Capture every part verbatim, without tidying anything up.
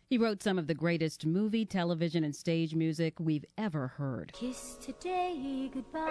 He wrote some of the greatest movie, television, and stage music we've ever heard. Kiss today goodbye.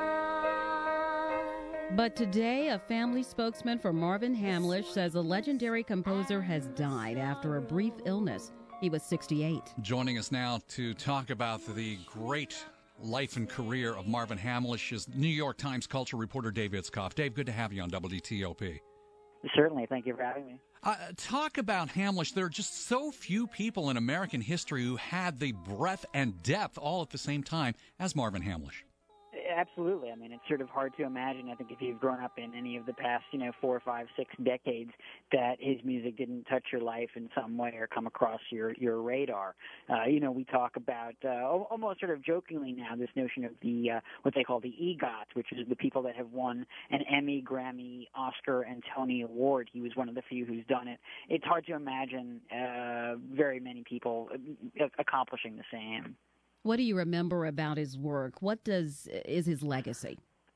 But today, a family spokesman for Marvin Hamlisch says a legendary composer has died after a brief illness. He was sixty-eight. Joining us now to talk about the great life and career of Marvin Hamlisch is New York Times culture reporter Dave Itzkoff. Dave, good to have you on W T O P. Certainly. Thank you for having me. Uh, talk about Hamlisch. There are just so few people in American history who had the breadth and depth all at the same time as Marvin Hamlisch. Absolutely. I mean, it's sort of hard to imagine, I think, if you've grown up in any of the past, you know, four, five, six decades, that his music didn't touch your life in some way or come across your, your radar. Uh, you know, we talk about, uh, almost sort of jokingly now, this notion of the, uh, what they call the EGOT, which is the people that have won an Emmy, Grammy, Oscar, and Tony Award. He was one of the few who's done it. It's hard to imagine uh, very many people accomplishing the same. What do you remember about his work? What does is his legacy?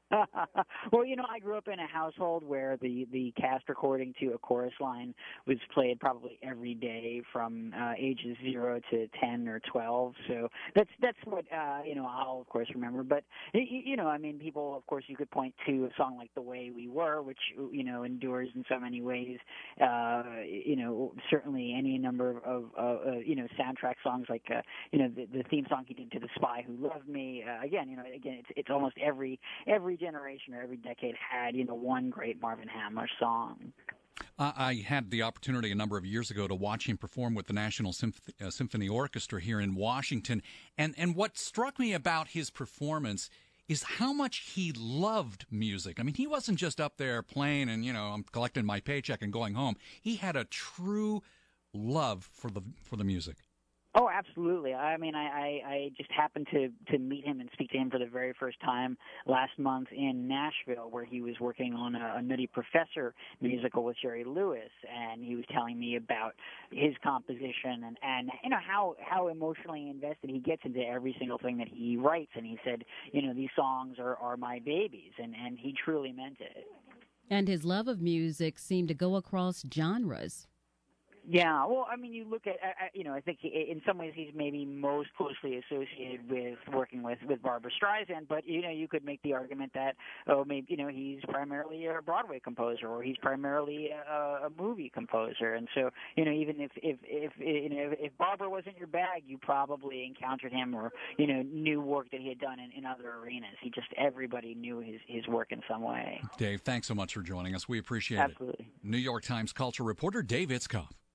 Well, you know, I grew up in a household where the, the cast recording to a chorus line was played probably every day from uh, ages zero to ten or twelve. So that's that's what uh, you know I'll of course remember. But you know, I mean, people of course you could point to a song like "The Way We Were," which you know endures in so many ways. Uh, you know, certainly any number of uh, uh, you know soundtrack songs like uh, you know the, the theme song he did to "The Spy Who Loved Me." Uh, again, you know, again it's it's almost every every generation or every decade had, you know, one great Marvin Hamlisch song. Uh, I had the opportunity a number of years ago to watch him perform with the National Symph- uh, Symphony Orchestra here in Washington. And, and what struck me about his performance is how much he loved music. I mean, he wasn't just up there playing and, you know, I'm collecting my paycheck and going home. He had a true love for the for the music. Oh, absolutely. I mean, I, I, I just happened to, to meet him and speak to him for the very first time last month in Nashville, where he was working on a, a Nutty Professor musical with Jerry Lewis, and he was telling me about his composition and, and you know, how, how emotionally invested he gets into every single thing that he writes. And he said, you know, these songs are, are my babies, and, and he truly meant it. And his love of music seemed to go across genres. Yeah, well, I mean, you look at, uh, you know, I think he, in some ways he's maybe most closely associated with working with, with Barbra Streisand, but, you know, you could make the argument that, oh, maybe, you know, he's primarily a Broadway composer or he's primarily a, a movie composer. And so, you know, even if, if, if, you know, if Barbra wasn't your bag, you probably encountered him or, you know, knew work that he had done in, in other arenas. He just, everybody knew his, his work in some way. Dave, thanks so much for joining us. We appreciate Absolutely. it. New York Times culture reporter Dave Itzkoff.